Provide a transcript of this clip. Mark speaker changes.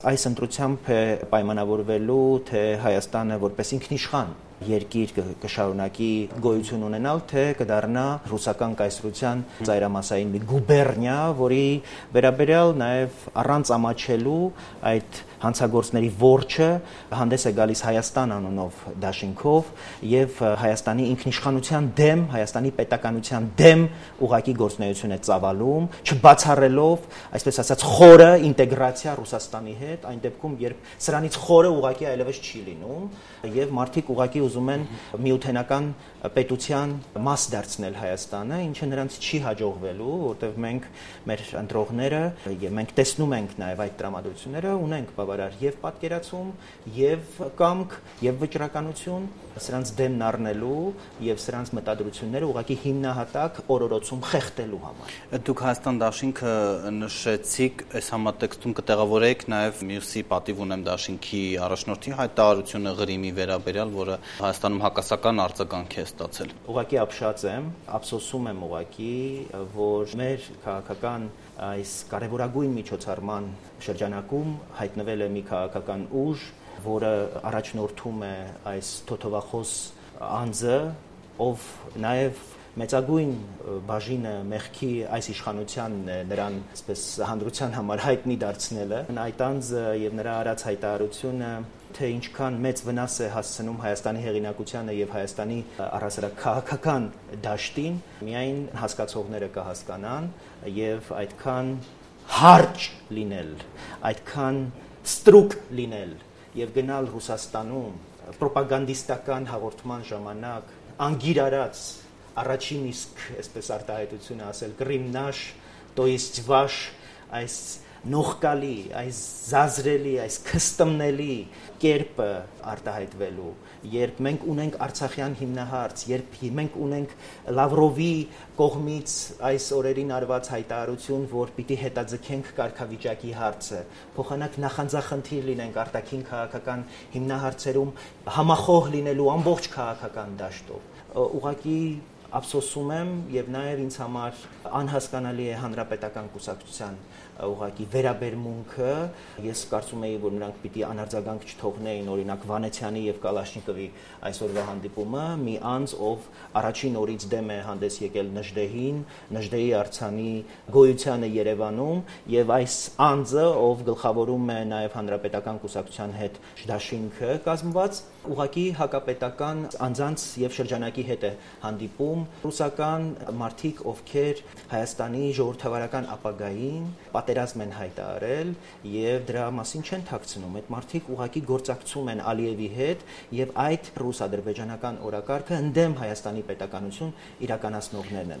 Speaker 1: Այս ընտրությամբ է պայմանավորվելու, թե Հայաստանը որպես ինքնիշխան երկիր կշարունակի գոյություն ունենալ, թե կդառնա ռուսական կայսրության ծայրամասային մի գուբերնիա, որի վերաբերյալ նաև առանց ամաչելու այդ հանցագործների որջը հանդես է գալիս Հայաստան անունով դաշինքով եւ Հայաստանի ինքնիշխանության դեմ, Հայաստանի պետականության դեմ ուղղակի գործունեություն է ծավալում, չբացառելով, այսպես ասած, խորը ինտեգրացիա Ռուսաստանի հետ, այն դեպքում, երբ սրանից խորը ուղղակի այլևս չի լինում եւ մարդիկ ուղղակի ուզում են միութենական պետության մաս դարձնել Հայաստանը, ինչը նրանց չի հաջողվելու, որտեղ մենք մեր ընտրողները եւ մենք տեսնում ենք նաեւ այդ տրամադրությունները, ունենք բավարար եւ պատկերացում, եւ կամք, եւ վճռականություն սրանց դեմն առնելու եւ սրանց մտադրությունները ուղղակի հիմնահատակ օրորոցում խեղդելու համար։
Speaker 2: Դուք Հայաստան դաշինքը նշեցիք, այս համատեքստում կտեղավորեք նաեւ մյուսի պատիվ ունեմ դաշինքի առաջնորդի հայտարարությունը Ղրիմի վերաբերյալ, որը Հայաստանում հակասական արձագանք է ստացել։
Speaker 1: Ուղղակի ապշած եմ, ափսոսում եմ ուղղակի, որ մեր քաղաքական այս կարևորագույն միջոցառման շրջանակում հայտնվել է մի քաղաքական ուժ, որը առաջնորդում է այս թոթովախոս անձը, ով նաև մեծագույն բաժինը մեղքի այս իշխանությանն է նրան այսպես հանրության համար հայտնի դարձնելը։ Այդ անձը եւ նրա արած հայտարարությունը թե ինչքան մեծ վնաս է հասցնում Հայաստանի հեղինակությանը եւ Հայաստանի առհասարակ քաղաքական դաշտին, միայն հասկացողները կհասկանան եւ այդքան հարճ լինել, այդքան ստրուկ լինել եւ գնալ Ռուսաստանում պրոպագանդիստական հաղորդման ժամանակ անգիրարած առաջին իսկ այսպես արտահայտությունը ասել Կրիմնաշ, то есть ваш այս նողկալի, այս զազրելի, այս քստմնելի կերպը արտահայտվելու, երբ մենք ունենք Արցախյան հիմնահարց, երբ մենք ունենք Լավրովի կողմից այս օրերին արված հայտարարություն, որ պիտի հետաձգենք կարգավիճակի հարցը, փոխանակ նախանձախնդիր լինենք արտաքին քաղաքական հիմնահարցերում համախոհ լինելու ամբողջ քաղաքական դաշտով։ Ուղղակի ափսոսում եմ եւ նաեւ ինձ համար անհասկանալի է հանրապետական կուսակցության ուղղակի վերաբերմունքը։ Ես կարծում եի, որ նրանք պիտի անարձագանք չթողնեին օրինակ Վանեցյանի եւ Կալաշնիկովի այսօրվա հանդիպումը, մի անձ, ով առաջին օրից դեմ է հանդես եկել Նժդեհին, Նժդեհի արձանի գոյությանը Երևանում եւ այս անձը, ով գլխավորում է նաեւ հանրապետական կուսակցության հետ դաշինքը կազմված, ուղղակի հակապետական անձանց եւ շրջանակի հետ է հանդիպում ռուսական մարդիկ, ովքեր Հայաստանի ժողովրդավարական ապագային պատերազմ են հայտարարել եւ դրա մասին չեն թաքցնում։ Այդ մարդիկ ուղղակի գործակցում են Ալիևի հետ եւ այդ ռուս-ադրբեջանական օրակարգը ընդդեմ Հայաստանի պետականություն իրականացնողներն են։